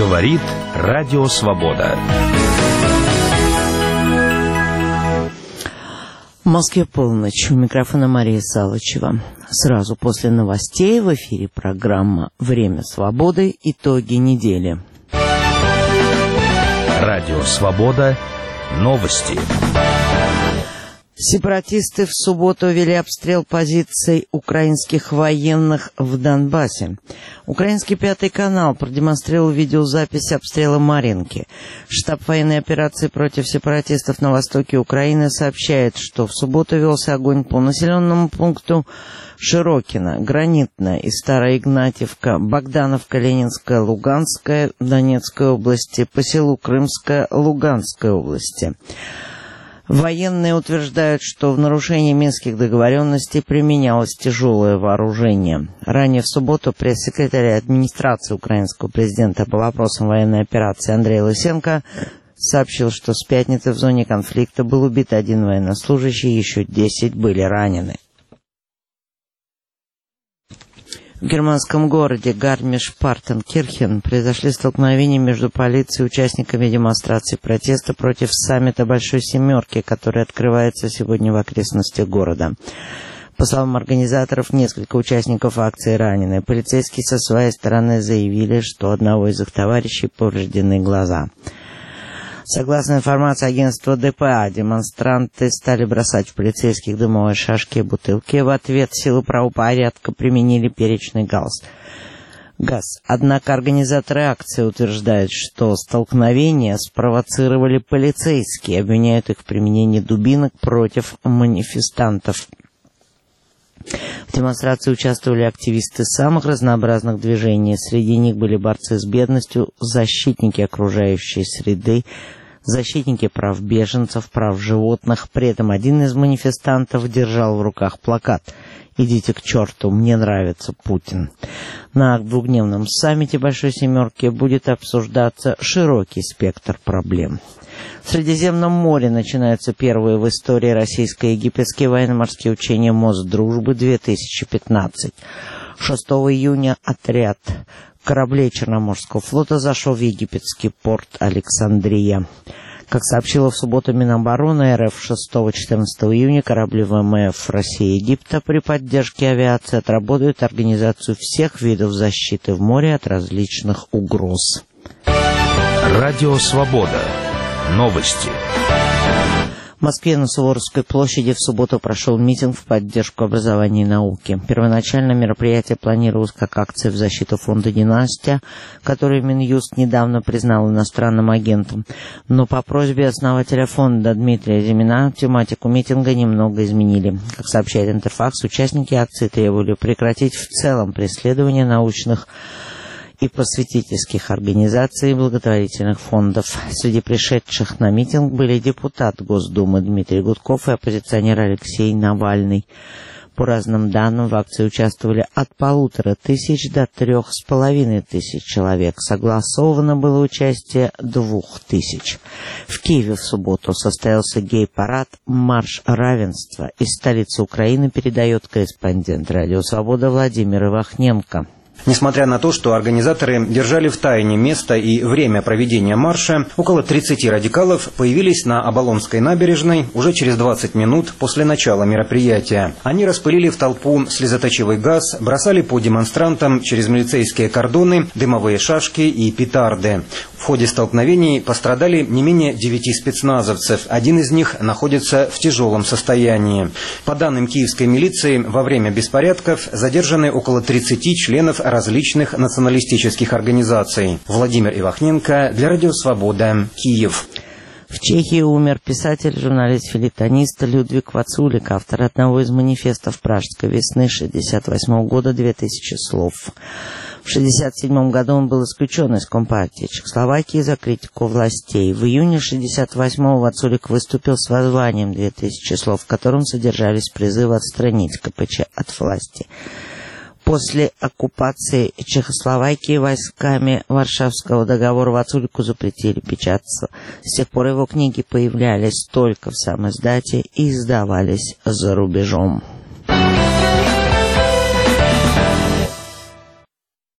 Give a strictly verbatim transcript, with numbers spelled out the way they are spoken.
Говорит Радио Свобода. В Москве полночь. У микрофона Мария Салычева. Сразу после новостей в эфире программа «Время свободы. Итоги недели». Радио Свобода. Новости. Сепаратисты в субботу вели обстрел позиций украинских военных в Донбассе. Украинский Пятый канал продемонстрировал видеозапись обстрела Марьинки. Штаб военной операции против сепаратистов на востоке Украины сообщает, что в субботу велся огонь по населенному пункту Широкино, Гранитно и Старая Игнатьевка, Богдановка, Ленинская, Луганская, Донецкой области, по селу Крымская, Луганской области. Военные утверждают, что в нарушении минских договоренностей применялось тяжелое вооружение. Ранее в субботу пресс-секретарь администрации украинского президента по вопросам военной операции Андрей Лысенко сообщил, что с пятницы в зоне конфликта был убит один военнослужащий, еще десять были ранены. В германском городе Гармиш-Партенкирхен произошли столкновения между полицией и участниками демонстрации протеста против саммита Большой Семерки, который открывается сегодня в окрестностях города. По словам организаторов, несколько участников акции ранены. Полицейские со своей стороны заявили, что у одного из их товарищей повреждены глаза. Согласно информации агентства ДПА, демонстранты стали бросать в полицейских дымовые шашки и бутылки. В ответ силы правопорядка применили перечный газ. газ. Однако организаторы акции утверждают, что столкновения спровоцировали полицейские, обвиняют их в применении дубинок против манифестантов. В демонстрации участвовали активисты самых разнообразных движений. Среди них были борцы с бедностью, защитники окружающей среды, защитники прав беженцев, прав животных. При этом один из манифестантов держал в руках плакат «Идите к черту, мне нравится Путин». На двухдневном саммите Большой Семерки будет обсуждаться широкий спектр проблем. В Средиземном море начинаются первые в истории российско-египетские военно-морские учения Мосдружбы-две тысячи пятнадцать. шестого июня отряд кораблей Черноморского флота зашел в египетский порт Александрия. Как сообщила в субботу Минобороны РФ, шестого-четырнадцатого июня корабли ВМФ России и Египта при поддержке авиации отработают организацию всех видов защиты в море от различных угроз. Радио Свобода. Новости. В Москве на Суворовской площади в субботу прошел митинг в поддержку образования и науки. Первоначально мероприятие планировалось как акция в защиту фонда «Династия», который Минюст недавно признал иностранным агентом. Но по просьбе основателя фонда Дмитрия Зимина тематику митинга немного изменили. Как сообщает Интерфакс, участники акции требовали прекратить в целом преследование научных и просветительских организаций и благотворительных фондов. Среди пришедших на митинг были депутат Госдумы Дмитрий Гудков и оппозиционер Алексей Навальный. По разным данным, в акции участвовали от полутора тысяч до трех с половиной тысяч человек. Согласовано было участие двух тысяч. В Киеве в субботу состоялся гей-парад «Марш равенства». Из столицы Украины передает корреспондент «Радио Свобода» Владимир Ивахненко. Несмотря на то, что организаторы держали в тайне место и время проведения марша, около тридцати радикалов появились на Оболонской набережной уже через двадцать минут после начала мероприятия. Они распылили в толпу слезоточивый газ, бросали по демонстрантам через милицейские кордоны дымовые шашки и петарды. В ходе столкновений пострадали не менее девяти спецназовцев. Один из них находится в тяжелом состоянии. По данным киевской милиции, во время беспорядков задержаны около тридцати членов различных националистических организаций. Владимир Ивахненко для Радио Свобода, Киев. В Чехии умер писатель, журналист, филитонист Людвиг Вацулик, автор одного из манифестов Пражской весны шестьдесят восьмого года «Две тысячи слов». В шестьдесят седьмом году он был исключен из Компартии Чехословакии за критику властей. В июне шестьдесят восьмого Вацулик выступил с воззванием «Две тысячи слов», в котором содержались призывы отстранить КПЧ от власти. После оккупации Чехословакии войсками Варшавского договора Вацулику запретили печататься. С тех пор его книги появлялись только в самоиздате и издавались за рубежом.